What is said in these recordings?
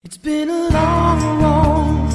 It's been a long road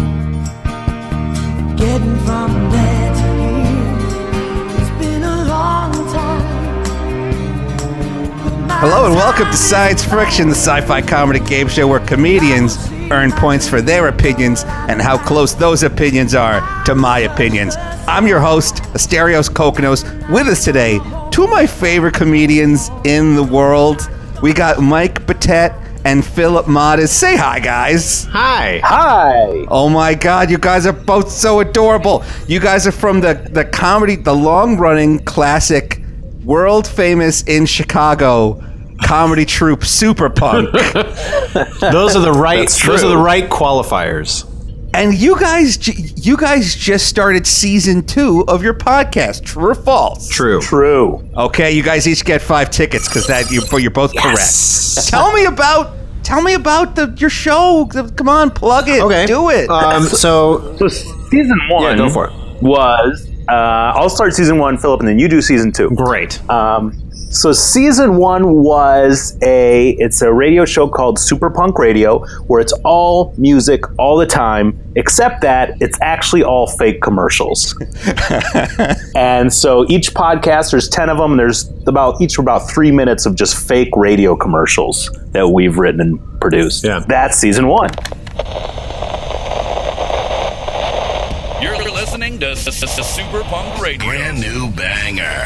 getting from there to here. It's been a long time. Hello and welcome to Science Friction, the sci-fi comedy game show where comedians earn points for their opinions and how close those opinions are to my opinions. I'm your host, Asterios Kokkinos. With us today, two of my favorite comedians in the world. We got Mike Batet and Philip Modis. Say hi, guys. Hi. Hi. Oh my God, you guys are both so adorable. You guys are from the comedy, the long-running classic, world-famous in Chicago comedy troupe Super Punk. Those are the right qualifiers. And you guys just started season 2 of your podcast. True or false? True. Okay, you guys each get 5 tickets because you're both correct. Tell me about your show. Come on, plug it. Okay. Do it. So season 1 Yeah, go for it. was I'll start season 1, Philip, and then you do season 2. Great. So season 1 was it's a radio show called Super Punk Radio, where it's all music all the time, except that it's actually all fake commercials. And so each podcast, there's 10 of them, and there's about 3 minutes of just fake radio commercials that we've written and produced. Yeah. That's season 1. You're listening to Super Punk Radio. Brand new banger.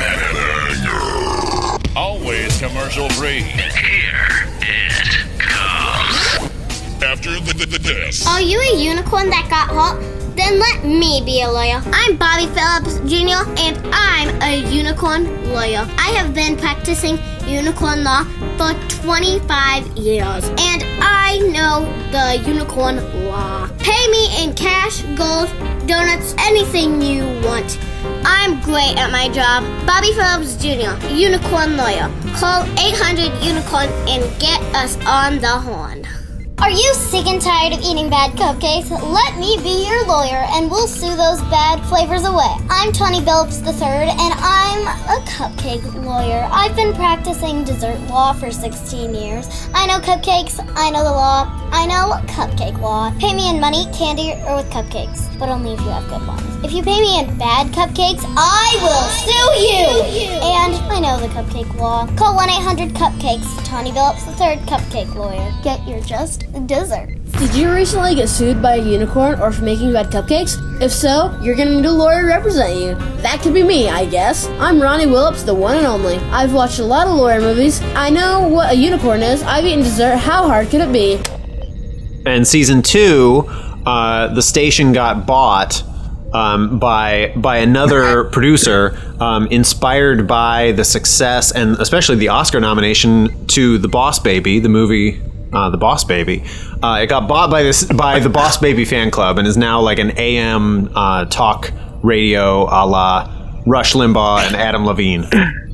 Always commercial free. Here it comes. After the test. Are you a unicorn that got hot? Then let me be a lawyer. I'm Bobby Phillips Jr. and I'm a unicorn lawyer. I have been practicing unicorn law for 25 years and I know the unicorn law. Pay me in cash, gold, donuts, anything you want. I'm great at my job. Bobby Phillips Jr., unicorn lawyer. Call 800-UNICORN and get us on the horn. Are you sick and tired of eating bad cupcakes? Let me be your lawyer and we'll sue those bad flavors away. I'm Tony Billups III and I'm a cupcake lawyer. I've been practicing dessert law for 16 years. I know cupcakes, I know the law, I know cupcake law. Pay me in money, candy, or with cupcakes, but only if you have good ones. If you pay me in bad cupcakes, I will sue you! And I know the cupcake law. Call 1-800-CUPCAKES. Tony Billups III, cupcake lawyer. Get your just dessert. Did you recently get sued by a unicorn or for making bad cupcakes? If so, you're gonna need a lawyer to represent you. That could be me, I guess. I'm Ronnie Willips, the one and only. I've watched a lot of lawyer movies. I know what a unicorn is. I've eaten dessert. How hard could it be? And season 2, the station got bought by another producer, inspired by the success and especially the Oscar nomination to The Boss Baby, the movie The Boss Baby. It got bought by the Boss Baby fan club and is now like an AM talk radio a la Rush Limbaugh and Adam Levine.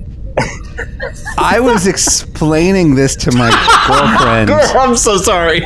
I was explaining this to my girlfriend. Girl, I'm so sorry.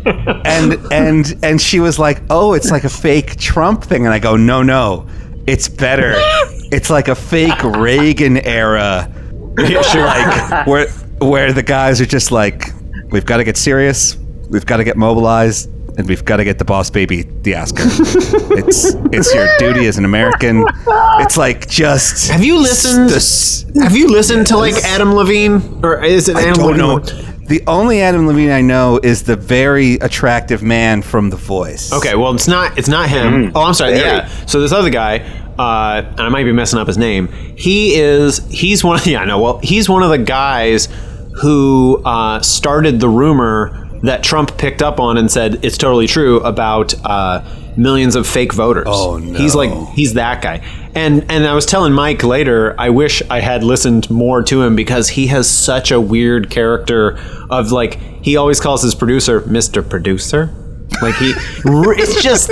and she was like, "Oh, it's like a fake Trump thing," and I go, "No, it's better. It's like a fake Reagan era, like where the guys are just like, we've got to get serious, we've got to get mobilized, and we've got to get the Boss Baby the Oscar. It's your duty as an American. It's like just." Have you listened? To like Adam Levine, or is it Adam Levine? Know. The only Adam Levine I know is the very attractive man from The Voice. Okay, well, it's not him. Oh, I'm sorry. Yeah. So this other guy, and I might be messing up his name. He's one of the guys who started the rumor that Trump picked up on and said it's totally true about millions of fake voters. Oh no. He's that guy. And I was telling Mike later, I wish I had listened more to him because he has such a weird character of like, he always calls his producer Mr. Producer. Like it's just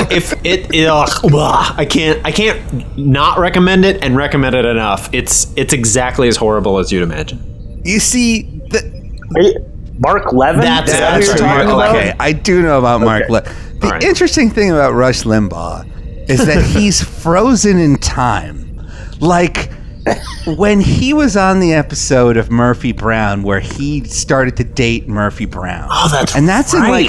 I can't not recommend it and recommend it enough. It's exactly as horrible as you'd imagine. You see, Mark Levin? That's Mark Levin. Okay, I do know about Mark Levin. The interesting thing about Rush Limbaugh is that he's frozen in time. Like, when he was on the episode of Murphy Brown where he started to date Murphy Brown. Oh, that's and that's in like right.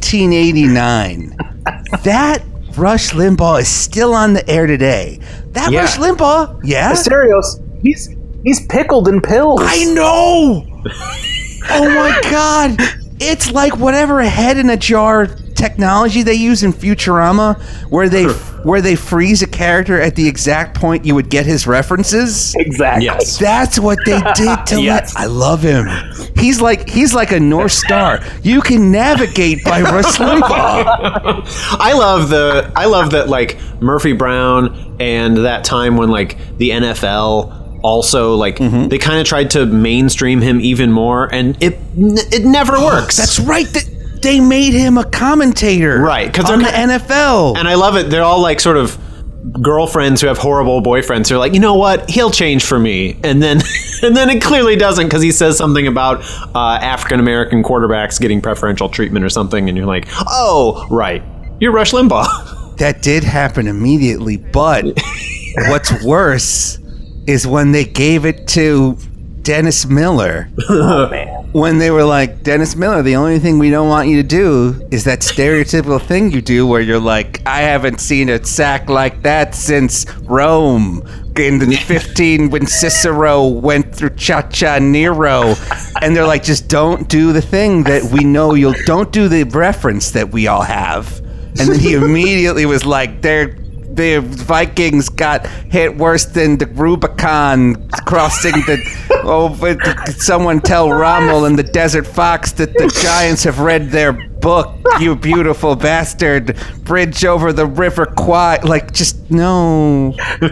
1989. That Rush Limbaugh is still on the air today. That Yeah. Rush Limbaugh, yeah. Asterios, he's pickled in pills. I know. Oh my God. It's like whatever head in a jar technology they use in Futurama where they freeze a character at the exact point you would get his references. Exactly. Yes. That's what they did to Yes. I love him. He's like a North Star. You can navigate by Rush Limbaugh. I love that like Murphy Brown and that time when like the NFL also like they kind of tried to mainstream him even more, and it never works. That's right. They made him a commentator, Right, 'cause on the they're NFL. And I love it. They're all like sort of girlfriends who have horrible boyfriends. They're like, you know what? He'll change for me. And then it clearly doesn't, because he says something about African American quarterbacks getting preferential treatment or something. And you're like, oh, right. You're Rush Limbaugh. That did happen immediately, but what's worse is when they gave it to Dennis Miller. Oh, man. When they were like, Dennis Miller, the only thing we don't want you to do is that stereotypical thing you do where you're like, I haven't seen a sack like that since Rome in the 15 when Cicero went through Cha-Cha Nero. And they're like, just don't do the thing that we know don't do the reference that we all have. And then he immediately was like, the Vikings got hit worse than the Rubicon crossing but someone tell Rommel and the Desert Fox that the Giants have read their book, you beautiful bastard. Bridge over the River Kwai. Like, just no.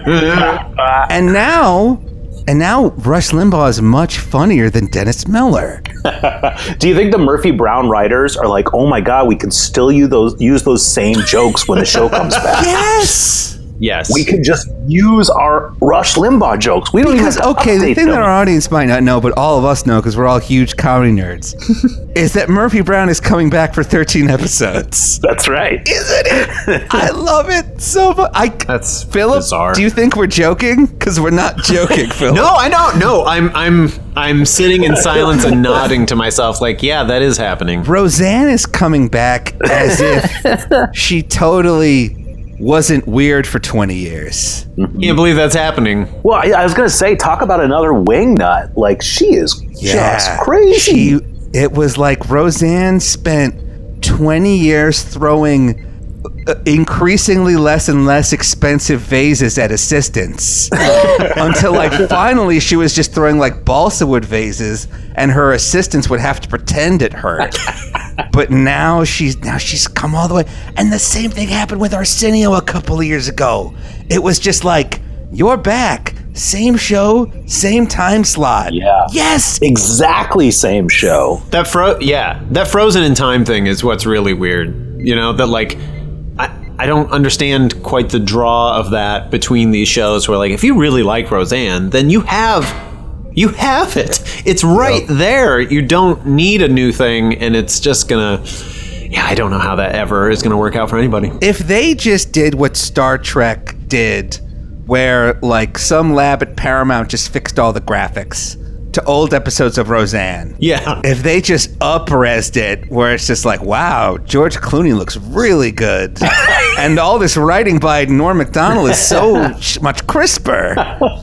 And now Rush Limbaugh is much funnier than Dennis Miller. Do you think the Murphy Brown writers are like, oh my God, we can still use those same jokes when the show comes back? Yes. Yes. We can just use our Rush Limbaugh jokes. We don't Because, even have to okay, the update thing them. that our audience might not know, but all of us know because we're all huge comedy nerds, is that Murphy Brown is coming back for 13 episodes. That's right. Isn't it? I love it so much. That's Philip, bizarre. do you think we're joking? Because we're not joking, Philip. No, I don't. No, I'm sitting in silence and nodding to myself, like, yeah, that is happening. Roseanne is coming back as if she totally wasn't weird for 20 years. Can't believe that's happening. Well, I was going to say, talk about another wingnut. Like, she is just crazy. It was like Roseanne spent 20 years throwing increasingly less and less expensive vases at assistants until like finally she was just throwing like balsa wood vases and her assistants would have to pretend it hurt. But now she's come all the way. And the same thing happened with Arsenio a couple of years ago. It was just like, you're back. Same show, same time slot. Yeah. Yes. Exactly same show. That frozen in time thing is what's really weird. You know, that like I don't understand quite the draw of that between these shows where like if you really like Roseanne, then you have it. It's right there. You don't need a new thing, and it's just gonna I don't know how that ever is gonna work out for anybody. If they just did what Star Trek did, where like some lab at Paramount just fixed all the graphics to old episodes of Roseanne. Yeah. If they just up-resed it, where it's just like, wow, George Clooney looks really good. And all this writing by Norm Macdonald is so much crisper.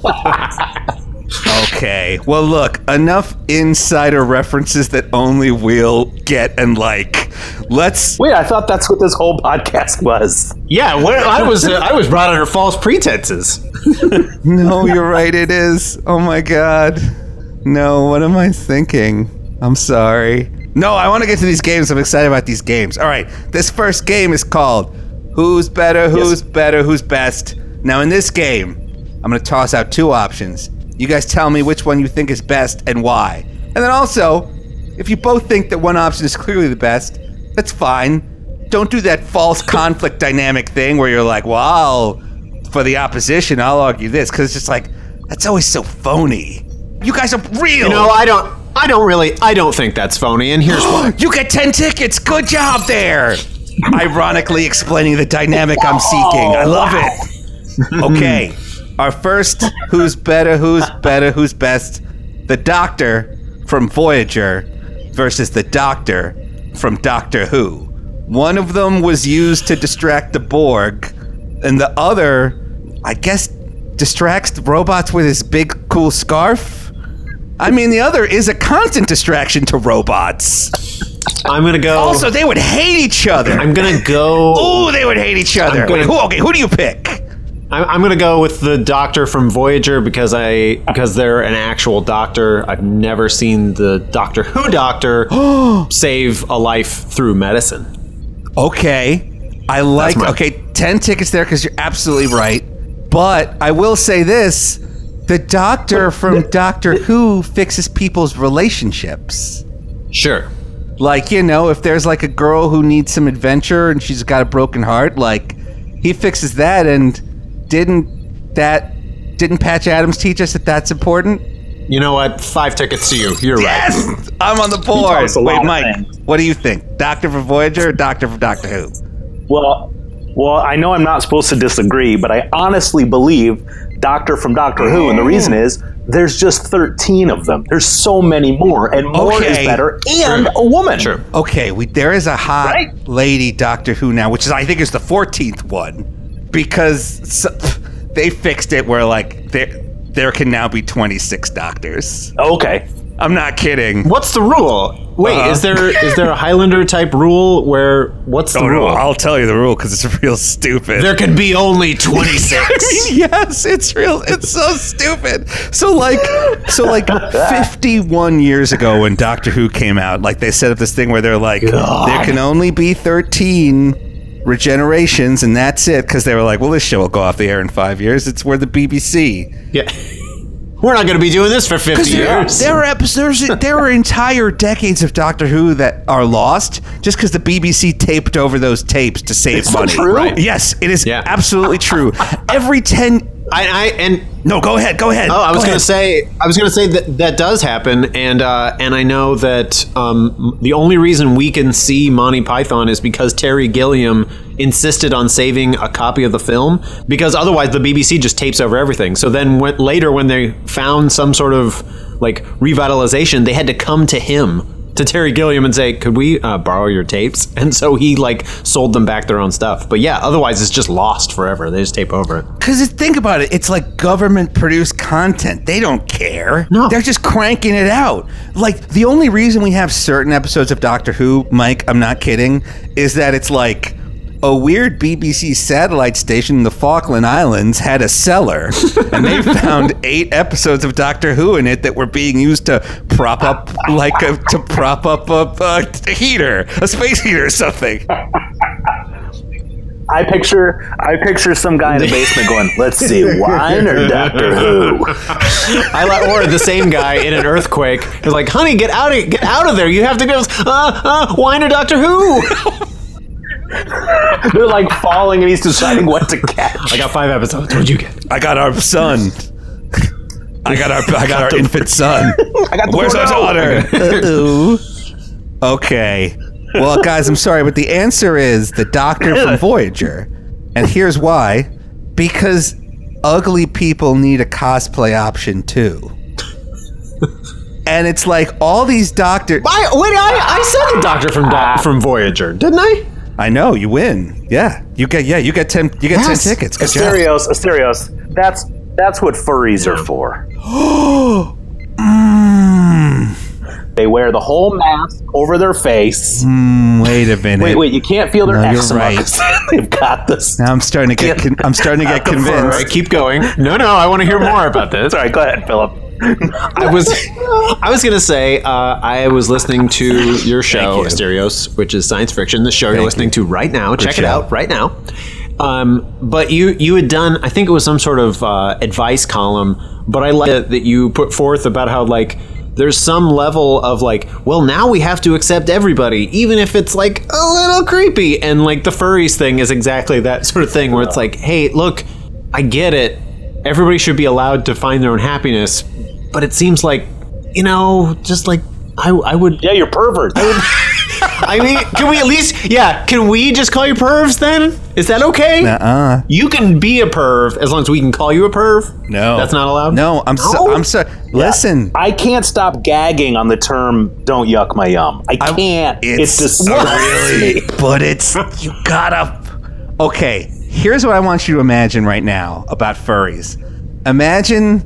Okay. Well, look, enough insider references that only we'll get and like. Let's... Wait, I thought that's what this whole podcast was. Yeah, I was brought under false pretenses. No, you're right, it is. Oh my God. No, what am I thinking? I'm sorry. No, I want to get to these games. I'm excited about these games. All right, this first game is called Who's Better, Who's Better, Who's Best. Now, in this game, I'm going to toss out two options. You guys tell me which one you think is best and why. And then also, if you both think that one option is clearly the best, that's fine. Don't do that false conflict dynamic thing where you're like, well, for the opposition, I'll argue this. Because it's just like, that's always so phony. You guys are real. You know, I don't think that's phony, and here's why. You get 10 tickets. Good job there. Ironically explaining the dynamic I'm seeking. I love it. Okay. Our first who's better, who's best. The Doctor from Voyager versus the Doctor from Doctor Who. One of them was used to distract the Borg, and the other, I guess, distracts the robots with his big, cool scarf. I mean, the other is a constant distraction to robots. I'm gonna go. Also, they would hate each other. I'm gonna go. Ooh, they would hate each other. Wait, who do you pick? I'm gonna go with the Doctor from Voyager because they're an actual doctor. I've never seen the Doctor Who doctor save a life through medicine. Okay, I like. Okay, 10 tickets there because you're absolutely right. But I will say this: the Doctor from Doctor Who fixes people's relationships. Sure. Like, you know, if there's like a girl who needs some adventure and she's got a broken heart, like he fixes that. And didn't Patch Adams teach us that that's important? You know what? 5 tickets to you. You're yes! right. I'm on the board. Wait, Mike, what do you think? Doctor from Voyager or Doctor from Doctor Who? Well, I know I'm not supposed to disagree, but I honestly believe Doctor from Doctor Who, and the reason is there's just 13 of them. There's so many more, and more is better, and a woman. Sure. Okay, there is a hot lady Doctor Who now, which is I think is the 14th one, because they fixed it where like there can now be 26 doctors. Okay. I'm not kidding. What's the rule? Wait, is there a Highlander type rule where what's the rule? No, I'll tell you the rule because it's real stupid. There could be only 26. I mean, yes, it's real. It's so stupid. So like 51 years ago when Doctor Who came out, like they set up this thing where they're like, there can only be 13 regenerations and that's it, because they were like, well, this show will go off the air in 5 years. We're the BBC. Yeah. We're not going to be doing this for 50 years. There are entire decades of Doctor Who that are lost just because the BBC taped over those tapes to save money. True? Right. Yes, it is absolutely true. Every 10... No, go ahead. Oh, I was going to say that does happen, and I know that the only reason we can see Monty Python is because Terry Gilliam insisted on saving a copy of the film, because otherwise the BBC just tapes over everything. So then later when they found some sort of like revitalization, they had to come to him, to Terry Gilliam, and say, could we borrow your tapes? And so he like sold them back their own stuff. But yeah, otherwise it's just lost forever. They just tape over it. Because think about it, it's like government produced content. They don't care. No. They're just cranking it out. Like the only reason we have certain episodes of Doctor Who, Mike, I'm not kidding, is that it's like a weird BBC satellite station in the Falkland Islands had a cellar, and they found 8 episodes of Doctor Who in it that were being used to prop up a heater, a space heater or something. I picture some guy in the basement going, let's see, wine or Doctor Who? Or the same guy in an earthquake is like, honey, get out of there. You have to go, wine or Doctor Who? They're like falling and he's deciding what to catch. I got 5 episodes. What'd you get? I got our son. I got our infant son. Where's our daughter? Okay. Well, guys, I'm sorry, but the answer is the Doctor from Voyager. And here's why. Because ugly people need a cosplay option too. And it's like all these doctors. I said the Doctor from Voyager, didn't I? I know, you win. Yeah. You get 10 tickets. Good job. Asterios. That's what furries are for. They wear the whole mask over their face. Wait a minute. Wait, you can't feel their eczema. You're right. They've got this. Now I'm starting to get convinced. All right, keep going. No, I want to hear more about this. Sorry, go ahead, Philip. I was gonna say I was listening to your show Asterios, which is science fiction. The show you're listening to right now. Check it out right now. But you had done, I think it was some sort of advice column, but I like that you put forth about how like there's some level of like, well, now we have to accept everybody, even if it's like a little creepy. And like the furries thing is exactly that sort of thing where it's like, hey, look, I get it. Everybody should be allowed to find their own happiness. But it seems like, just like I would. Yeah, you're pervert. I mean, can we at least? Yeah, can we just call you pervs then? Is that okay? You can be a perv as long as we can call you a perv. No, that's not allowed. No, I'm so. Listen, I can't stop gagging on the term "don't yuck my yum." I can't. It's just really, but it's you gotta. Okay, here's what I want you to imagine right now about furries. Imagine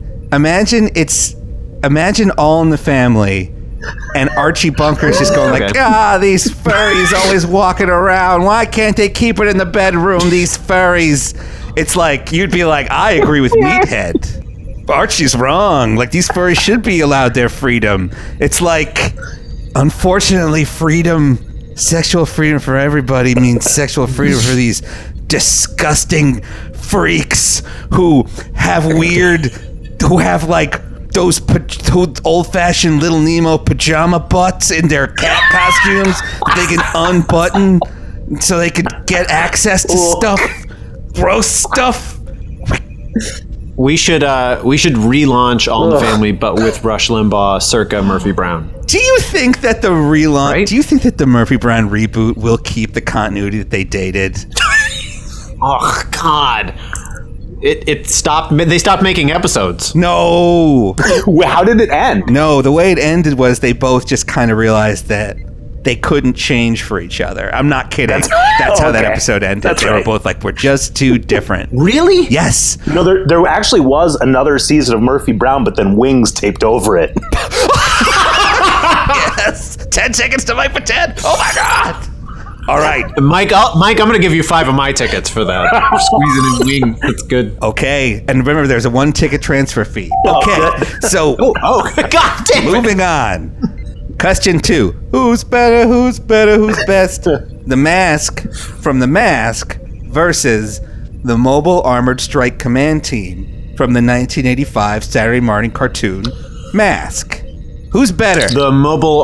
All in the Family. And Archie Bunker's just going like, these furries always walking around. Why can't they keep it in the bedroom, these furries? It's like, you'd be like, I agree with Meathead. Archie's wrong. Like, these furries should be allowed their freedom. It's like, unfortunately, sexual freedom for everybody means sexual freedom for these disgusting freaks who have like, those old-fashioned Little Nemo pajama butts in their cat costumes that they can unbutton so they could get access to stuff, gross stuff. We should relaunch All in the Family, but with Rush Limbaugh, circa Murphy Brown. Do you think that the relaunch? Right? Do you think that the Murphy Brown reboot will keep the continuity that they dated? Oh God. It stopped. They stopped making episodes. No. How did it end? No, the way it ended was they both just kind of realized that they couldn't change for each other. I'm not kidding. That's how that episode ended. They were both like, we're just too different. Really? Yes. No, there actually was another season of Murphy Brown, but then Wings taped over it. Yes. 10 tickets to Mike for 10. Oh my God. All right, Mike. I'm going to give you 5 of my tickets for that. For squeezing in wing. That's good. Okay, and remember, there's a 1-ticket transfer fee. Okay, so God damn it. Moving on. Question 2: Who's better? Who's best? The Mask from The Mask versus the Mobile Armored Strike Command Team from the 1985 Saturday morning cartoon Mask. Who's better? The Mobile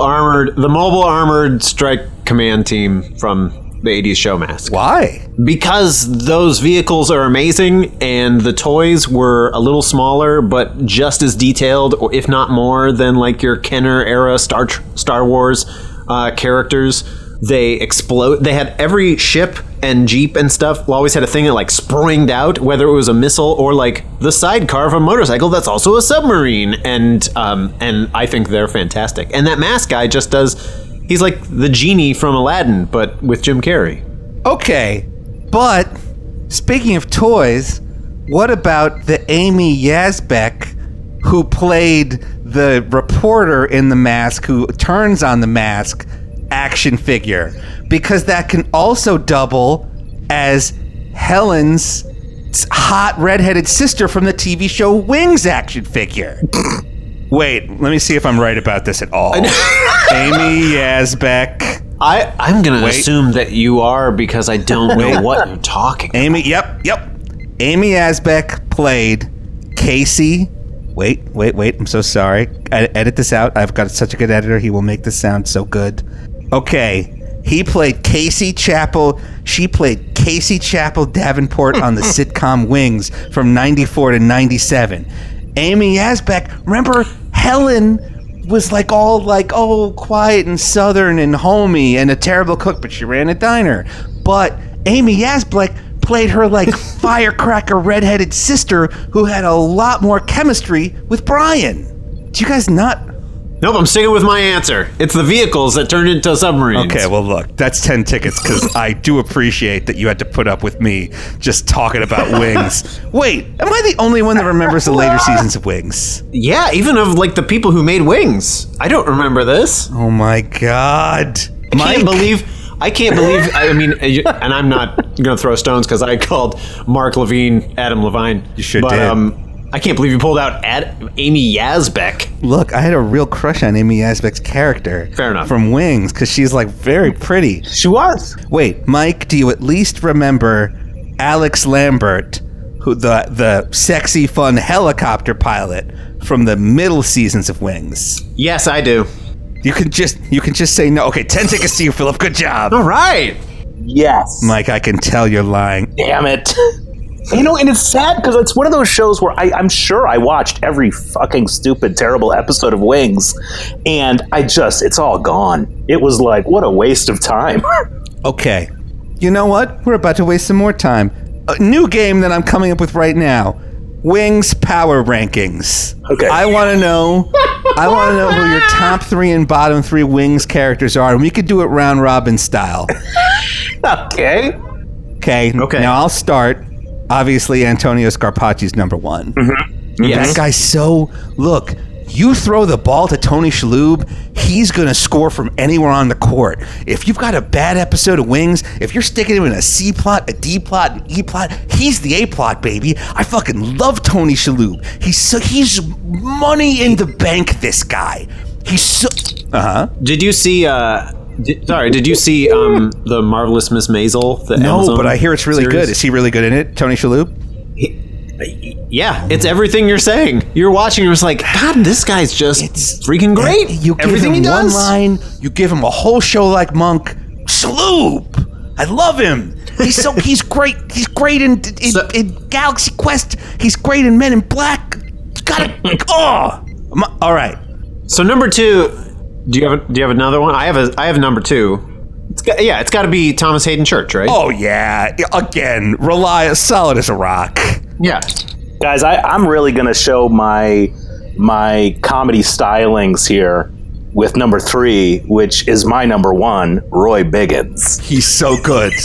Armored Strike Command Team from the 80s show Mask. Why? Because those vehicles are amazing, and the toys were a little smaller, but just as detailed, or if not more, than like your Kenner era Star Wars characters. They explode. They had every ship and Jeep and stuff always had a thing that like spranged out, whether it was a missile or like the sidecar of a motorcycle that's also a submarine. And I think they're fantastic. And that Mask guy just does. He's like the genie from Aladdin, but with Jim Carrey. Okay, but speaking of toys, what about the Amy Yazbek who played the reporter in The Mask who turns on the mask action figure? Because that can also double as Helen's hot redheaded sister from the TV show Wings action figure. Wait, let me see if I'm right about this at all. Amy Yazbek. I'm going to assume that you are because I don't know what you're talking about. Yep. Amy Yazbek played Casey. Wait. I'm so sorry. Edit this out. I've got such a good editor. He will make this sound so good. Okay. He played Casey Chappell. She played Casey Chappell Davenport on the sitcom Wings from 94 to 97. Amy Yazbek, remember Helen was all quiet and southern and homey and a terrible cook, but she ran a diner. But Amy Yazbek played her like firecracker redheaded sister who had a lot more chemistry with Brian. Do you guys not? Nope, I'm sticking with my answer. It's the vehicles that turned into submarines. Okay, well, look, that's 10 tickets because I do appreciate that you had to put up with me just talking about Wings. Wait, am I the only one that remembers the later seasons of Wings? Yeah, even of like the people who made Wings. I don't remember this. Oh my God. I can't believe, I mean, and I'm not going to throw stones because I called Mark Levine Adam Levine. You sure did. I can't believe you pulled out Amy Yazbek. Look, I had a real crush on Amy Yazbek's character. Fair enough. From Wings, because she's like very pretty. She was. Wait, Mike, do you at least remember Alex Lambert, who the sexy, fun helicopter pilot from the middle seasons of Wings? Yes, I do. You can just say no. Okay, 10 tickets to you, Philip. Good job. All right. Yes. Mike, I can tell you're lying. Damn it. And it's sad because it's one of those shows where I'm sure I watched every fucking stupid, terrible episode of Wings, and it's all gone. It was like, what a waste of time. Okay. You know what? We're about to waste some more time. A new game that I'm coming up with right now. Wings Power Rankings. Okay. I want to know who your top 3 and bottom 3 Wings characters are, and we could do it round robin style. Okay. Okay. Now I'll start. Obviously, Antonio Scarpacci's number 1. Mm-hmm. Yes. That guy's look, you throw the ball to Tony Shalhoub, he's going to score from anywhere on the court. If you've got a bad episode of Wings, if you're sticking him in a C plot, a D plot, an E plot, he's the A plot, baby. I fucking love Tony Shalhoub. He's money in the bank, this guy. He's so... Did you see... Did you see the Marvelous Miss Maisel? The No, Amazon but I hear it's really series? good. Is he really good in it, Tony Shalhoub? Yeah, it's everything you're saying. You're watching, you're just like, God, this guy's just freaking great. You give everything him he does. one line, you give him a whole show like Monk. Shalhoub! I love him. He's great. He's great in Galaxy Quest. He's great in Men in Black. All right. So number 2, do you have another one? I have number 2. It's got to be Thomas Hayden Church, right? Oh yeah. Again, solid as a rock. Yeah. Guys, I'm really going to show my comedy stylings here with number 3, which is my number 1, Roy Biggins. He's so good.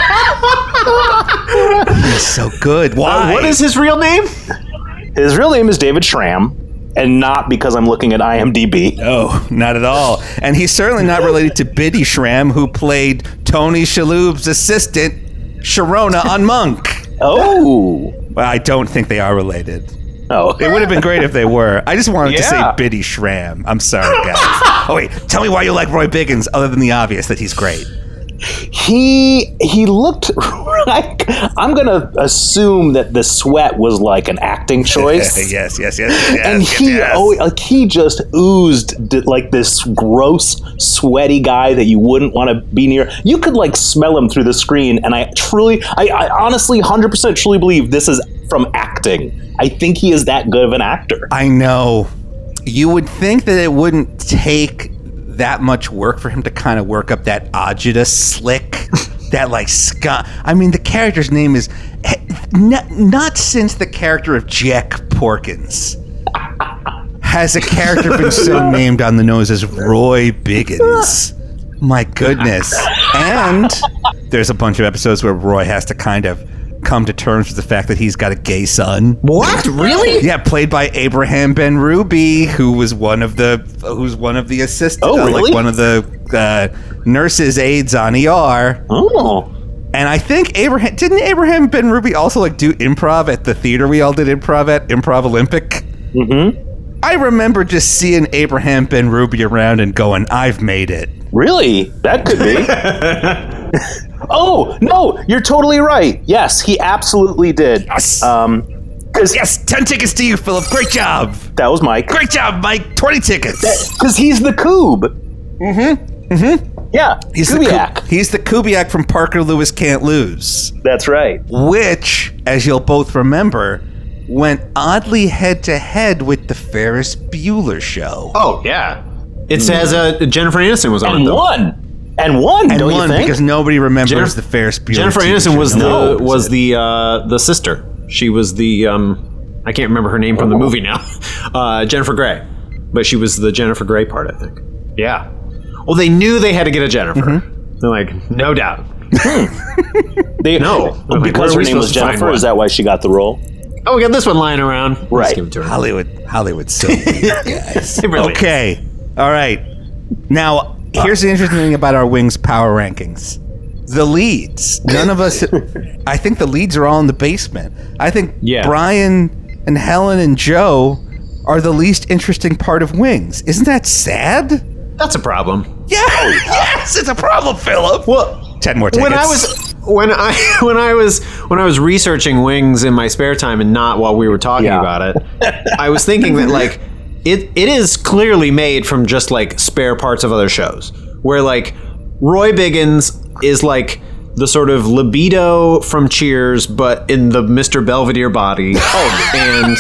He's so good. Why? What is his real name? His real name is David Schramm, and not because I'm looking at IMDb. No, not at all. And he's certainly not related to Biddy Schramm, who played Tony Shalhoub's assistant, Sharona, on Monk. Oh. Well, I don't think they are related. Oh. It would have been great if they were. I just wanted to say Yeah. Biddy Schramm. I'm sorry, guys. Oh, wait. Tell me why you like Roy Biggins, other than the obvious that he's great. He looked like, I'm going to assume that the sweat was like an acting choice. Yes. And he just oozed like this gross, sweaty guy that you wouldn't want to be near. You could like smell him through the screen, and I honestly 100% truly believe this is from acting. I think he is that good of an actor. I know. You would think that it wouldn't take that much work for him to kind of work up that agita slick, that like Scott. I mean, the character's name is not since the character of Jack Porkins has a character been so named on the nose as Roy Biggins. My goodness. And there's a bunch of episodes where Roy has to kind of come to terms with the fact that he's got a gay son. What? Really? Yeah, played by Abraham Ben Ruby, who was one of the assistants, Oh, really? like one of the nurses' aides on ER. Oh. And I think didn't Abraham Ben Ruby also like do improv at the theater we all did improv at, Improv Olympic? Mm-hmm. I remember just seeing Abraham Ben Ruby around and going, I've made it. Really? That could be. Oh, no, you're totally right. Yes, he absolutely did. Yes. 'Cause Yes, 10 tickets to you, Philip. Great job. that was Mike. Great job, Mike. 20 tickets. Because he's the Coob. Yeah, He's Kubiak. he's the Kubiak from Parker Lewis Can't Lose. That's right. Which, as you'll both remember, went oddly head-to-head with the Ferris Bueller show. Oh, yeah. It says Jennifer Aniston was on it, And though. won. And won, And don't you won think? because nobody remembers the Ferris Bueller. Jennifer TV Aniston show. was No. the sister. She was the I can't remember her name from the movie now. Jennifer Grey, but she was the Jennifer Grey part, I think. Yeah. Well, they knew they had to get a Jennifer. They're like, no doubt. No, Like, because where are her we name was supposed to find Jennifer. one? Is that why she got the role? Oh, we got this one lying around. Let's Right. give it to her. Hollywood's so weird, guys. It really Okay. All right. Now, here's the interesting thing about our Wings power rankings. The leads. None of us... I think the leads are all in the basement. I think Yeah. Brian and Helen and Joe are the least interesting part of Wings. Isn't that sad? That's a problem. Yeah. Yes, it's a problem, Philip. Well, 10 more tickets. when I was researching Wings in my spare time and not while we were talking Yeah. about it, I was thinking that like it is clearly made from just like spare parts of other shows. Where like Roy Biggins is like the sort of libido from Cheers, but in the Mr. Belvedere body. And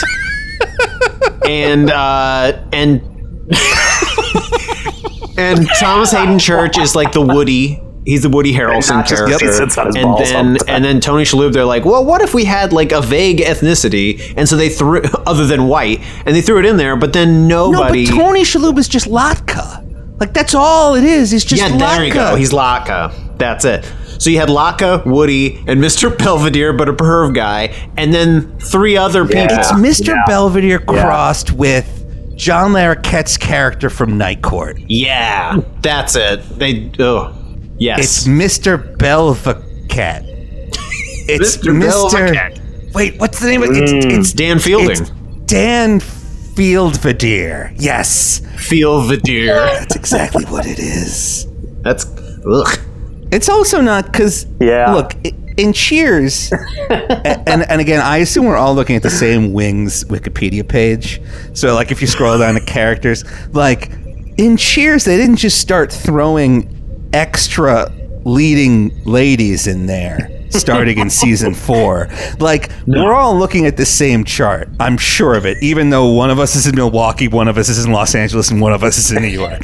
Thomas Hayden Church is like the Woody. He's the Woody Harrelson character. And then Tony Shalhoub, they're like, well, what if we had like a vague ethnicity? And so they threw, other than white, and they threw it in there, but then nobody. No, but Tony Shalhoub is just Latka. Like, that's all it is. It's just Latka. Yeah, there you go. He's Latka. That's it. So you had Latka, Woody, and Mr. Belvedere, but a perv guy, and then 3 other people. It's Mr. Belvedere crossed with John Larroquette's character from Night Court. Yeah, that's it. Yes. It's Mr. Belvacat. It's Mr. Wait, what's the name of it? It's Dan Fielding. It's Dan Fieldvedere. Yes. Fieldvedere. That's exactly what it is. That's... Ugh. It's also not because... Look, in Cheers... and again, I assume we're all looking at the same Wings Wikipedia page. So, like, if you scroll down to characters... Like, in Cheers, they didn't just start throwing extra leading ladies in there starting in season 4. Like, we're all looking at the same chart. I'm sure of it, even though one of us is in Milwaukee, one of us is in Los Angeles, and one of us is in New York.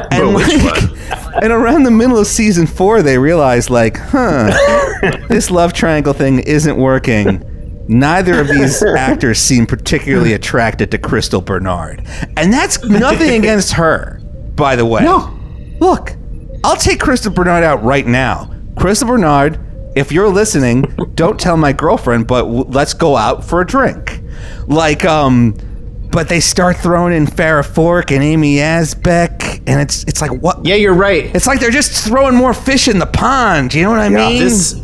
And around the middle of season 4, they realized, like, this love triangle thing isn't working. Neither of these actors seem particularly attracted to Crystal Bernard. And that's nothing against her, by the way. No. Look, I'll take Crystal Bernard out right now. Crystal Bernard, if you're listening, don't tell my girlfriend, but let's go out for a drink. Like, but they start throwing in Farrah Fawcett and Amy Asbeck, and it's like, what? Yeah, you're right. It's like they're just throwing more fish in the pond. You know what I mean?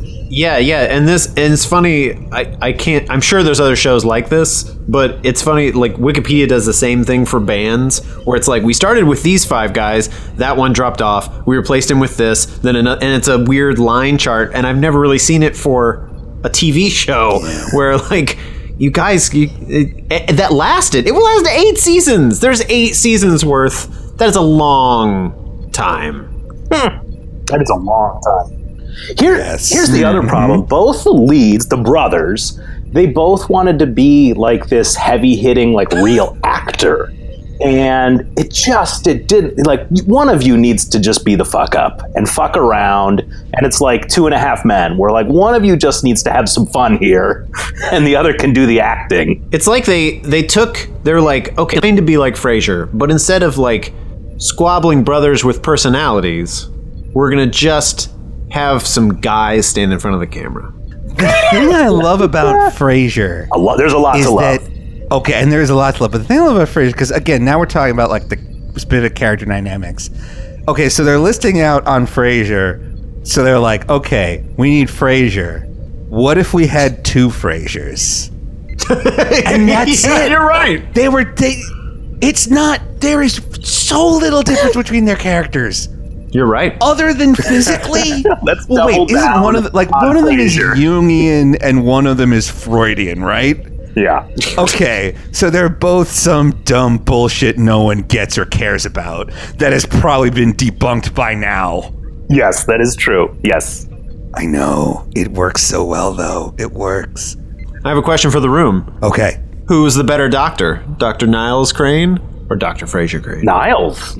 And it's funny. I can't. I'm sure there's other shows like this, but it's funny. Like Wikipedia does the same thing for bands, where it's like we started with these 5 guys, that one dropped off, we replaced him with this, then another, and it's a weird line chart. And I've never really seen it for a TV show where like you guys that lasted. It lasted 8 seasons. There's 8 seasons worth. That is a long time. That is a long time. Here's the other problem. Both the leads, the brothers, they both wanted to be like this heavy-hitting, like real actor. And it didn't, like, one of you needs to just be the fuck up and fuck around. And it's like 2.5 Men, where like one of you just needs to have some fun here and the other can do the acting. It's like they're like, okay, trying to be like Frasier, but instead of like squabbling brothers with personalities, we're going to just have some guys stand in front of the camera. The thing I love about Frasier... there's a lot to love. Okay, and there's a lot to love. But the thing I love about Frasier, because again, now we're talking about like the specific character dynamics. Okay, so they're listing out on Frasier. So they're like, okay, we need Frasier. What if we had 2 Frasiers? And that's it. You're right. There is so little difference between their characters. You're right. Other than physically? Let's double down. Isn't one of them, like, one of them is Jungian and one of them is Freudian, right? Yeah. Okay, so they're both some dumb bullshit no one gets or cares about that has probably been debunked by now. Yes, that is true. Yes. I know. It works so well, though. It works. I have a question for the room. Okay. Who's the better doctor? Dr. Niles Crane or Dr. Fraser Crane? Niles!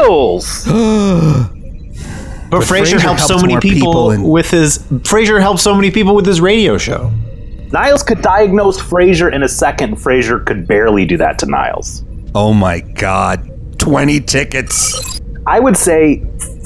But Frasier helps so many people with his... Frasier helps so many people with his radio show. Niles could diagnose Frasier in a second. Frasier could barely do that to Niles. Oh my God. 20 tickets. I would say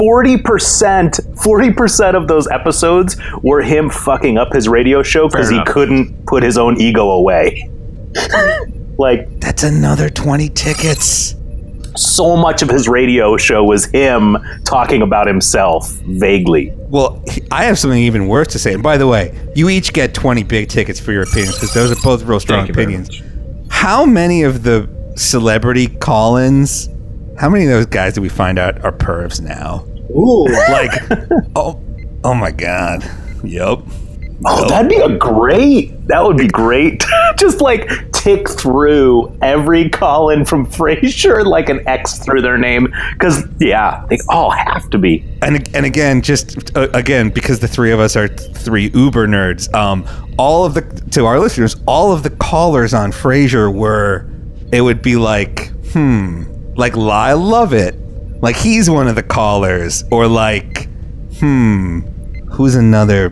40% of those episodes were him fucking up his radio show because he couldn't put his own ego away. Like, that's another 20 tickets. So much of his radio show was him talking about himself vaguely. Well, I have something even worse to say. And by the way, you each get 20 big tickets for your opinions because those are both real strong opinions. How many of the celebrity call-ins, how many of those guys do we find out are pervs now? Ooh. Like, oh my God. Yup. Oh, that would be great. Just like tick through every call-in from Frasier like an X through their name because they all have to be. And again, just again, because the three of us are three uber nerds, to our listeners, all of the callers on Frasier it would be like, like I love it, like he's one of the callers, or like, who's another?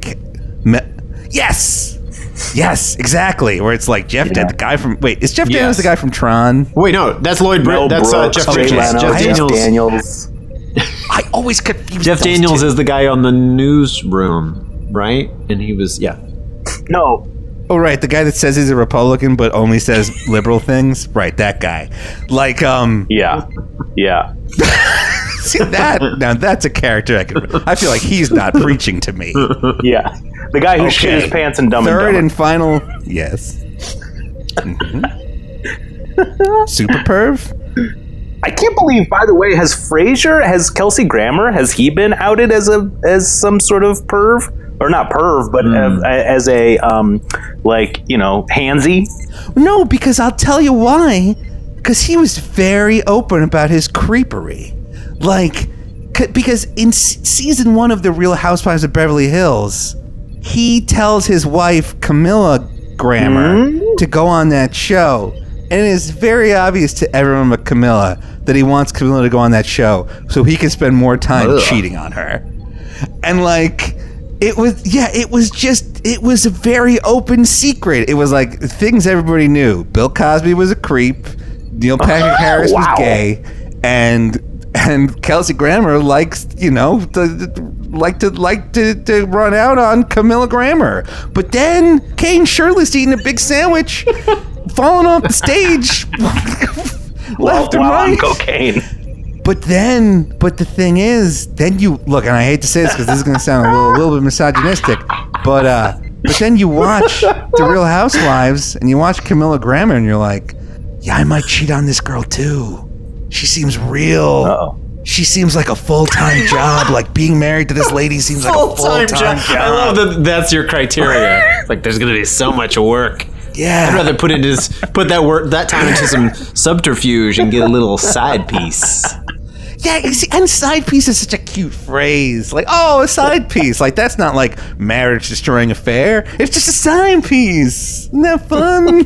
Yes, exactly. Where it's like Jeff, the guy from. Wait, is Jeff Daniels the guy from Tron? Wait, no, that's Lloyd Brooks. That's Jeff Daniels. Jeff Daniels. I always confuse Jeff those Daniels two. is the guy on the Newsroom, right? And he was No. Oh, right, the guy that says he's a Republican but only says liberal things. Right, that guy. Like, Yeah. see that? Now that's a character I feel like he's not preaching to me. Yeah. The guy who shit his pants and Dumb and Third Dumber. and final, yes. Super perv? I can't believe, by the way, has Kelsey Grammer, has he been outed as some sort of perv? Or not perv, but as a, handsy? No, because I'll tell you why. Because he was very open about his creepery. Like, because in season 1 of The Real Housewives of Beverly Hills, he tells his wife, Camilla Grammer, to go on that show. And it is very obvious to everyone but Camilla that he wants Camilla to go on that show so he can spend more time cheating on her. And like, it was a very open secret. It was like things everybody knew. Bill Cosby was a creep. Neil Patrick Harris was gay. And Kelsey Grammer likes, to run out on Camilla Grammer. But then Kane shirtless eating a big sandwich, falling off the stage, left and right. On cocaine. But the thing is, then you look, and I hate to say this because this is going to sound a little bit misogynistic, but then you watch The Real Housewives and you watch Camilla Grammer and you're like, yeah, I might cheat on this girl too. She seems real. Uh-oh. She seems like a full-time job. Like being married to this lady seems like a full-time job. I love that that's your criteria. Like there's going to be so much work. Yeah. I'd rather put that time into some subterfuge and get a little side piece. Yeah, you see, and side piece is such a cute phrase. Like, oh, a side piece. Like, that's not like marriage-destroying affair. It's just a side piece. Isn't that fun?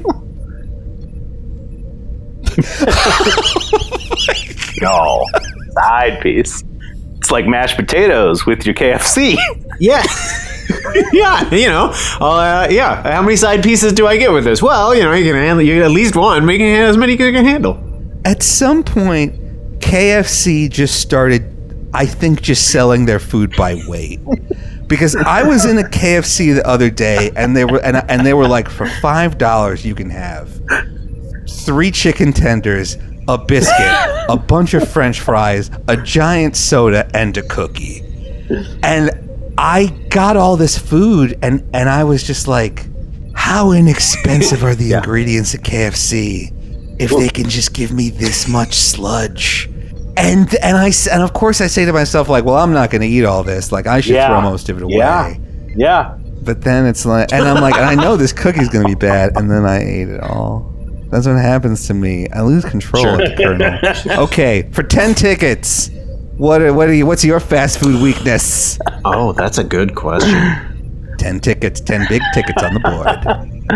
No. Side piece. It's like mashed potatoes with your KFC. Yeah. Yeah, how many side pieces do I get with this? Well, you can handle at least one, but you can handle as many as you can handle. At some point, KFC just started, I think, just selling their food by weight. Because I was in a KFC the other day, and they were like, for $5 you can have 3 chicken tenders, a biscuit, a bunch of French fries, a giant soda, and a cookie. And I got all this food, and I was just like, how inexpensive are the ingredients at KFC if they can just give me this much sludge? And of course I say to myself, like, well, I'm not going to eat all this. Like, I should throw most of it away. Yeah. But then it's like, and I'm like, and I know this cookie's going to be bad, and then I ate it all. That's what happens to me. I lose control at the kernel. Okay, for 10 tickets, what's your fast food weakness? Oh, that's a good question. 10 tickets, 10 big tickets on the board.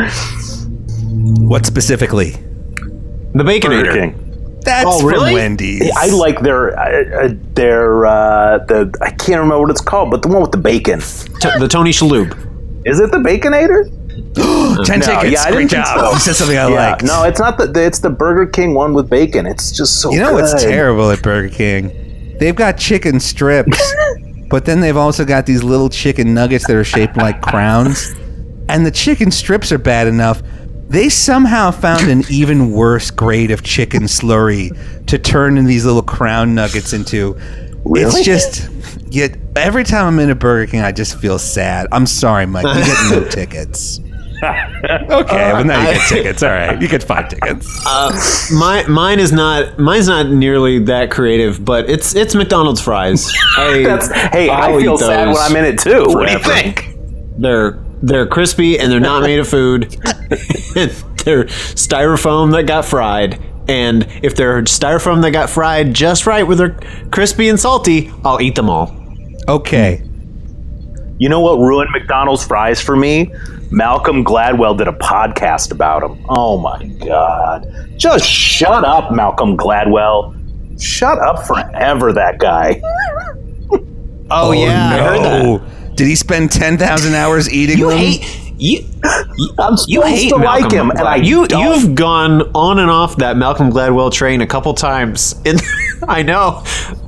What specifically? The Baconator. Burger King. That's from Wendy's. I like their I can't remember what it's called, but the one with the bacon. The Tony Shalhoub. Is it the Baconator? 10 tickets. Yeah, I Great didn't think job. so. You said something I liked. No, it's not it's the Burger King one with bacon. It's just so good. You know what's terrible at Burger King? They've got chicken strips, but then they've also got these little chicken nuggets that are shaped like crowns. And the chicken strips are bad enough. They somehow found an even worse grade of chicken slurry to turn in these little crown nuggets into. Really? It's just, every time I'm in a Burger King, I just feel sad. I'm sorry, Mike. You get no tickets. Okay, well now you get tickets. All right, you get 5 tickets. Mine's not nearly that creative, but it's McDonald's fries. I feel sad when I'm in it too. What do you think? They're crispy and they're not made of food. they're styrofoam that got fried. And if they're styrofoam that got fried just right where they're crispy and salty, I'll eat them all. Okay. You know what ruined McDonald's fries for me? Malcolm Gladwell did a podcast about them. Oh my God. Just shut up, Malcolm Gladwell. Shut up forever, that guy. Oh yeah, I heard that. Did he spend 10,000 hours eating them? I'm supposed You hate to like Malcolm him, and I You've don't. gone on and off that Malcolm Gladwell train a couple times. And I know.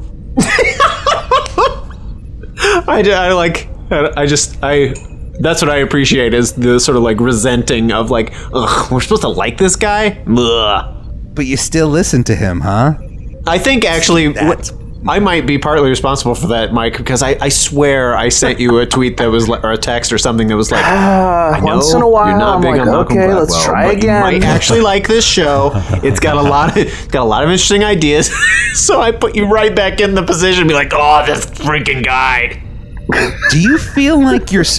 That's what I appreciate is the sort of like resenting of like, ugh, we're supposed to like this guy? Ugh. But you still listen to him, huh? I think actually I might be partly responsible for that, Mike, because I swear I sent you a tweet that was or a text or something that was like, I know once in a while, you're not I'm big like, on Malcolm okay, Gladwell, let's try but again. You might actually like this show. It's got a lot of interesting ideas. So I put you right back in the position to be like, oh, this freaking guy. Do you feel like you're...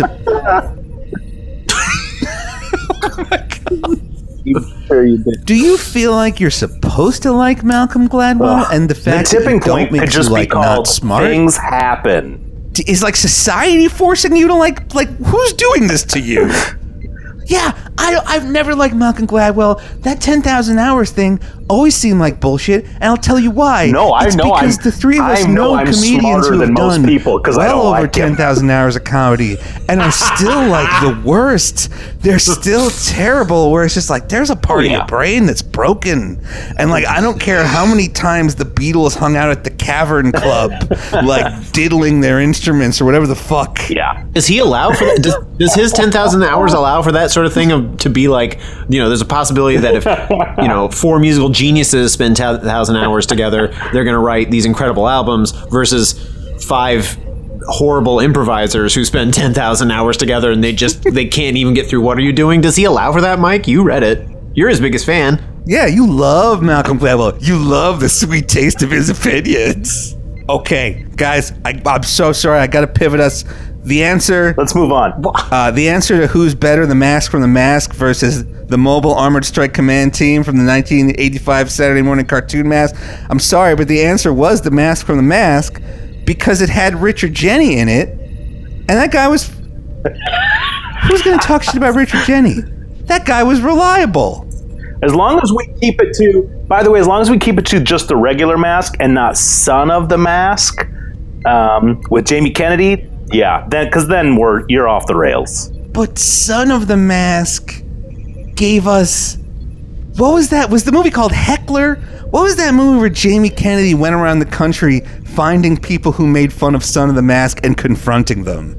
Sure you did. Do you feel like you're supposed to like Malcolm Gladwell, and the The fact that tipping you don't point make could you just be like not called smart? Things Happen. Is like society forcing you to like who's doing this to you? Yeah, I've never liked Malcolm Gladwell. That 10,000 hours thing always seemed like bullshit, and I'll tell you why. No, I it's know because I'm- the three of us I know know I'm comedians smarter who have than most done people, 'cause I well don't over like him. 10,000 hours of comedy, and are still like the worst. They're still terrible. Where it's just like there's a part of your brain that's broken, and like I don't care how many times the Beatles hung out at the Cavern Club, like diddling their instruments or whatever the fuck. Yeah. Does he allow for that? Does his 10,000 hours allow for that sort of thing to be like, there's a possibility that if, four musical geniuses spend 1,000 hours together, they're going to write these incredible albums versus 5 horrible improvisers who spend 10,000 hours together and they can't even get through What Are You Doing? Does he allow for that, Mike? You read it. You're his biggest fan. Yeah, you love Malcolm Gladwell. You love the sweet taste of his opinions. Okay, guys, I'm so sorry. I got to pivot us. The answer... Let's move on. The answer to who's better, The Mask from The Mask versus the Mobile Armored Strike Command Team from the 1985 Saturday morning cartoon mask. I'm sorry, but the answer was The Mask from The Mask because it had Richard Jeni in it. And that guy was... Who's going to talk shit about Richard Jeni? That guy was reliable. As long as we keep it to... By the way, as long as we keep it to just the regular Mask and not Son of the Mask with Jamie Kennedy... Yeah, because then you're off the rails. But Son of the Mask gave us... What was that? Was the movie called Heckler? What was that movie where Jamie Kennedy went around the country finding people who made fun of Son of the Mask and confronting them?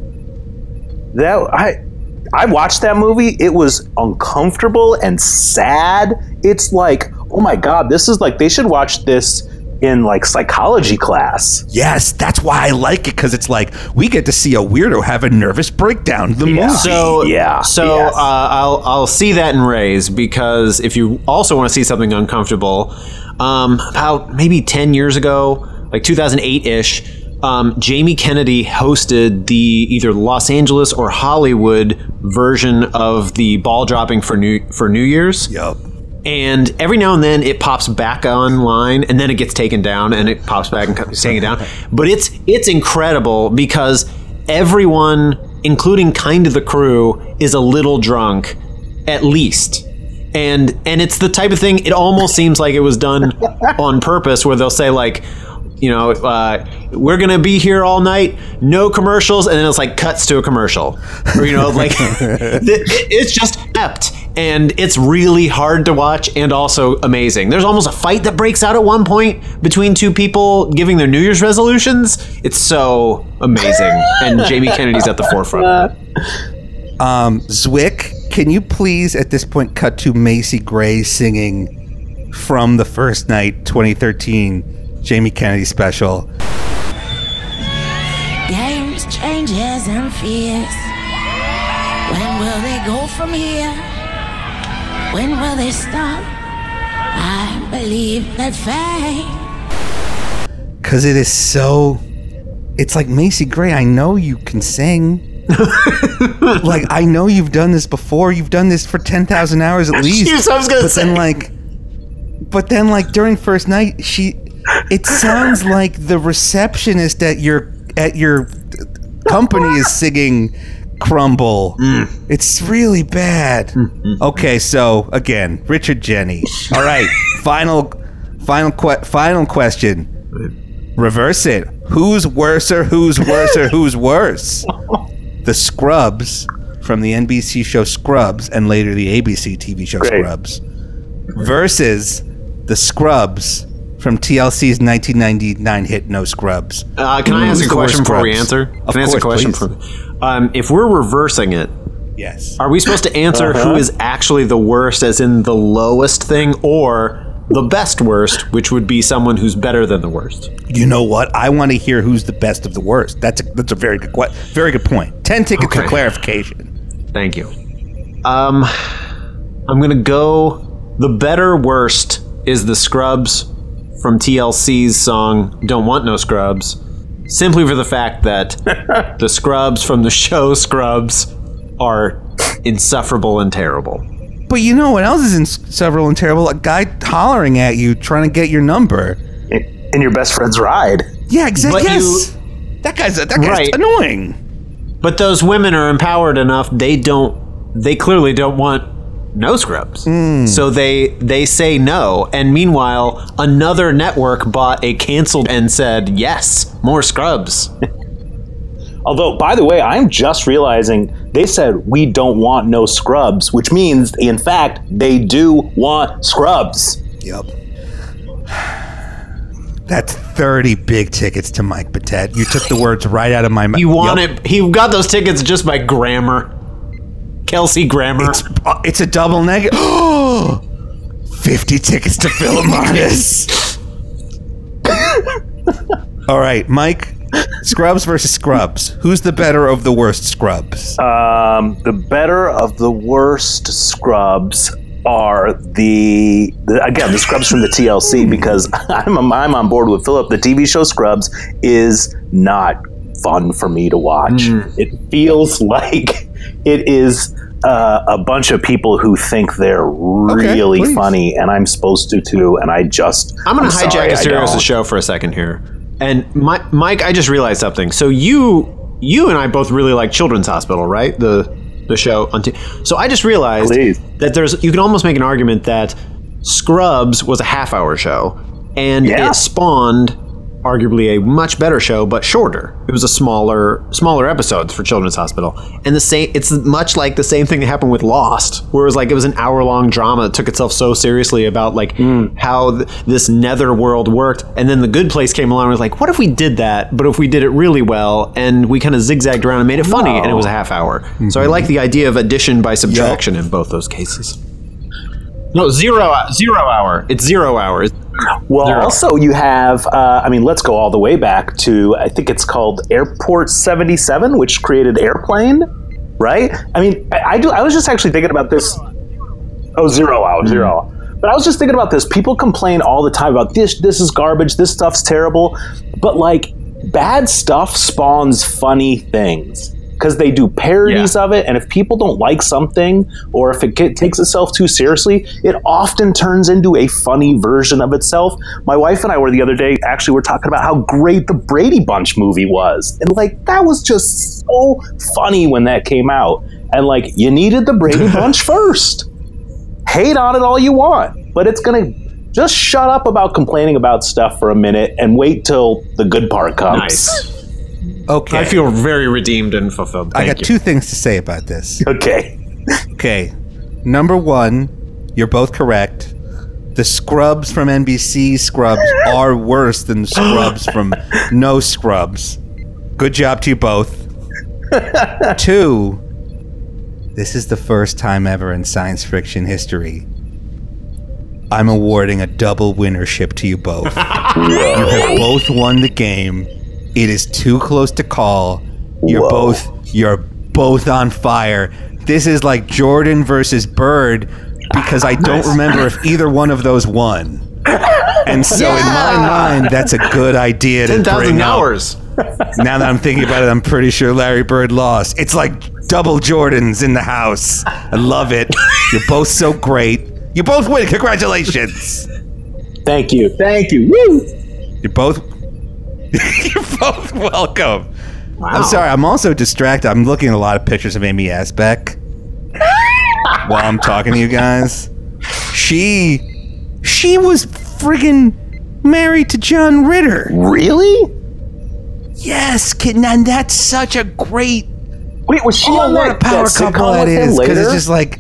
I watched that movie. It was uncomfortable and sad. It's like, oh my God, this is like, they should watch this in like psychology class. Yes, that's why I like it, because it's like we get to see a weirdo have a nervous breakdown. The movie. So yes. I'll see that in Rays, because if you also want to see something uncomfortable, about maybe 10 years ago, like 2008-ish, Jamie Kennedy hosted the either Los Angeles or Hollywood version of the ball dropping for New Year's. Yup. And every now and then it pops back online, and then it gets taken down, and it pops back and gets taken down. But it's incredible because everyone, including kind of the crew, is a little drunk, at least. And it's the type of thing, it almost seems like it was done on purpose, where they'll say like, we're going to be here all night, no commercials, and then it's like cuts to a commercial. Or, like, it's just apt. And it's really hard to watch and also amazing. There's almost a fight that breaks out at one point between two people giving their New Year's resolutions. It's so amazing. And Jamie Kennedy's at the forefront. Zwick, can you please at this point cut to Macy Gray singing From the First Night 2013 Jamie Kennedy special? Games, changes, and fears. When will they go from here? When will they stop? I believe that fate. Because it is so... It's like, Macy Gray, I know you can sing. Like, I know you've done this before. You've done this for 10,000 hours at least. Jeez, I was gonna say. But then, like, during first night, it sounds like the receptionist at your company is singing Crumble. It's really bad. Okay, so again, Richard Jenny. All right, final question. Reverse it. Who's worser? Who's worser? Who's worse? The Scrubs from the NBC show Scrubs and later the ABC TV show Scrubs versus the Scrubs from TLC's 1999 hit No Scrubs. Can I ask a question before we answer? Of course, please. If we're reversing it, yes. Are we supposed to answer who is actually the worst, as in the lowest thing, or the best worst, which would be someone who's better than the worst? You know what? I want to hear who's the best of the worst. That's a very good point. 10 tickets for clarification. Thank you. I'm gonna go. The better worst is the Scrubs from TLC's song "Don't Want No Scrubs," simply for the fact that the Scrubs from the show Scrubs are insufferable and terrible. But you know what else is insufferable and terrible? A guy hollering at you trying to get your number in your best friend's ride. Yeah, exactly. But yes. That guy's annoying. But those women are empowered enough. They clearly don't want no Scrubs. So they say no. And meanwhile, another network bought a canceled and said, yes, more Scrubs. Although, by the way, I'm just realizing they said we don't want no Scrubs, which means, in fact, they do want Scrubs. Yep. That's 30 big tickets to Mike Patet. You took the words right out of my mouth. He got those tickets just by Grammer. Kelsey Grammer. It's a double negative. 50 tickets to Philharmonis. All right, Mike. Scrubs versus Scrubs. Who's the better of the worst Scrubs? The better of the worst Scrubs are the Scrubs from the TLC, because I'm on board with Philip. The TV show Scrubs is not fun for me to watch. It feels like it is a bunch of people who think they're really funny, and I'm supposed to too, and I'm going to hijack a serious show for a second here. And Mike, I just realized something. So you and I both really like Children's Hospital, right? The show. So I just realized that you can almost make an argument that Scrubs was a half-hour show, and it spawned arguably a much better show, but shorter. It was a smaller episodes for Children's Hospital, and it's much like the same thing that happened with Lost, where it was an hour-long drama that took itself so seriously about how this netherworld worked, and then The Good Place came along and was like, what if we did that, but if we did it really well, and we kind of zigzagged around and made it funny, and it was a half hour. So I like the idea of addition by subtraction in both those cases. No, 0 hour. It's 0 hours. Well, also you have, let's go all the way back to, I think it's called Airport 77, which created Airplane, right? I was just actually thinking about this. 0 hour, 0 hour. But I was just thinking about this. People complain all the time about this is garbage, this stuff's terrible. But bad stuff spawns funny things, because they do parodies of it, and if people don't like something, or if it takes itself too seriously, it often turns into a funny version of itself. My wife and I were the other day, we're talking about how great the Brady Bunch movie was, and that was just so funny when that came out, and you needed the Brady Bunch first. Hate on it all you want, but it's gonna just shut up about complaining about stuff for a minute and wait till the good part comes. Nice. Okay. I feel very redeemed and fulfilled. I got two things to say about this. Okay. Number one, you're both correct. The Scrubs from NBC Scrubs are worse than the Scrubs from No Scrubs. Good job to you both. Two, this is the first time ever in science fiction history I'm awarding a double winnership to you both. You have both won the game. It is too close to call. You're both on fire. This is like Jordan versus Bird, because I don't remember if either one of those won. And so in my mind, that's a good idea to bring 10,000 up. hours. Now that I'm thinking about it, I'm pretty sure Larry Bird lost. It's like double Jordans in the house. I love it. You're both so great. You both win. Congratulations. Thank you. Woo! You're both welcome. Wow. I'm sorry. I'm also distracted. I'm looking at a lot of pictures of Amy Asbeck while I'm talking to you guys. She was friggin' married to John Ritter. Really? Yes, kid. And that's such a great. Wait, was she on what that a power couple that is? Because it's just like,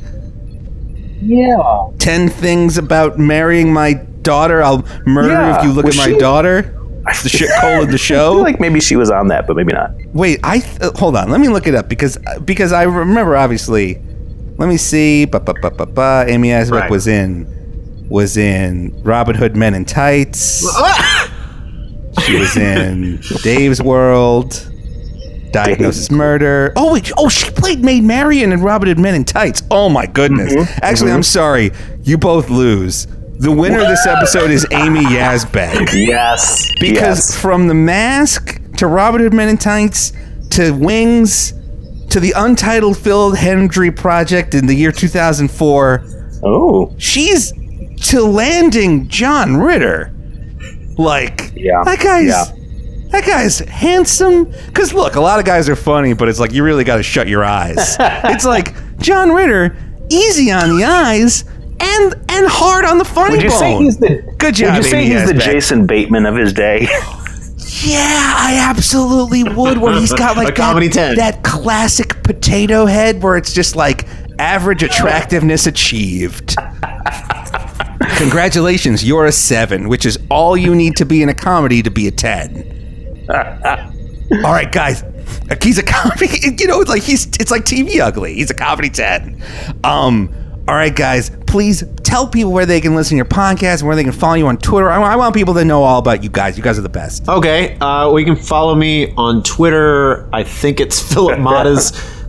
10 things about marrying my daughter. I'll murder if you look at my daughter. The shit in the show. I feel like maybe she was on that, but maybe not. Wait, hold on. Let me look it up because I remember obviously. Let me see. Amy Asbeck was in Robin Hood Men in Tights. She was in Dave's World. Diagnosis Murder. Oh wait! Oh, she played Maid Marian in Robin Hood Men in Tights. Oh my goodness! Actually, I'm sorry. You both lose. The winner of this episode is Amy Asbeck. Yes. Because from The Mask to Robin Hood Men in Tights to Wings to the untitled Phil Hendry project in the year 2004. Oh. She's to landing John Ritter. Like, that guy's handsome. Because look, a lot of guys are funny, but it's like you really got to shut your eyes. It's like John Ritter, easy on the eyes. And hard on the funny bone. Good job, Would you say he's the Jason Bateman of his day? Yeah, I absolutely would. Where he's got like that classic potato head where it's just like average attractiveness achieved. Congratulations, you're a 7, which is all you need to be in a comedy to be a 10. All right, guys. He's a comedy. You know, it's like TV ugly. He's a comedy 10. All right, guys, please tell people where they can listen to your podcast and where they can follow you on Twitter. I want people to know all about you guys. You guys are the best. Okay. Well, you can follow me on Twitter. I think it's Philip Mottaz,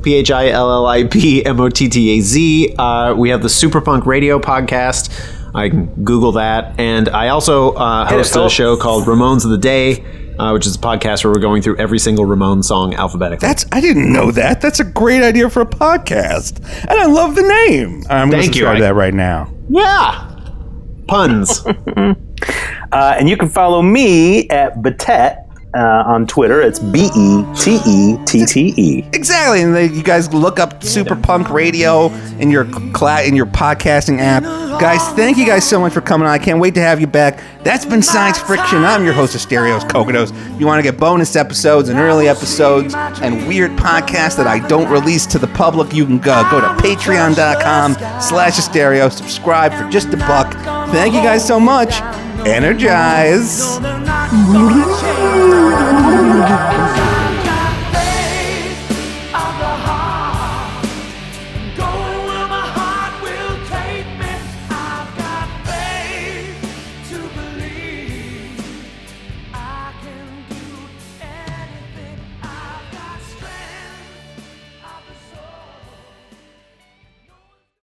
PhilipMottaz. We have the Superpunk Radio podcast. I can Google that. And I also host a show called Ramones of the Day, which is a podcast where we're going through every single Ramones song alphabetically. I didn't know that. That's a great idea for a podcast. And I love the name. I'm going to subscribe to that right now. Yeah. Puns. And you can follow me at Betette on Twitter. It's BETETTE. Exactly. And you guys look up Superpunk Radio in your podcasting app. Guys, thank you guys so much for coming on. I can't wait to have you back. That's been Science Friction. I'm your host of Stereos Kokodos. If you want to get bonus episodes and early episodes and weird podcasts that I don't release to the public, you can go to patreon.com/Stereo. Subscribe for just $1. Thank you guys so much. Energize.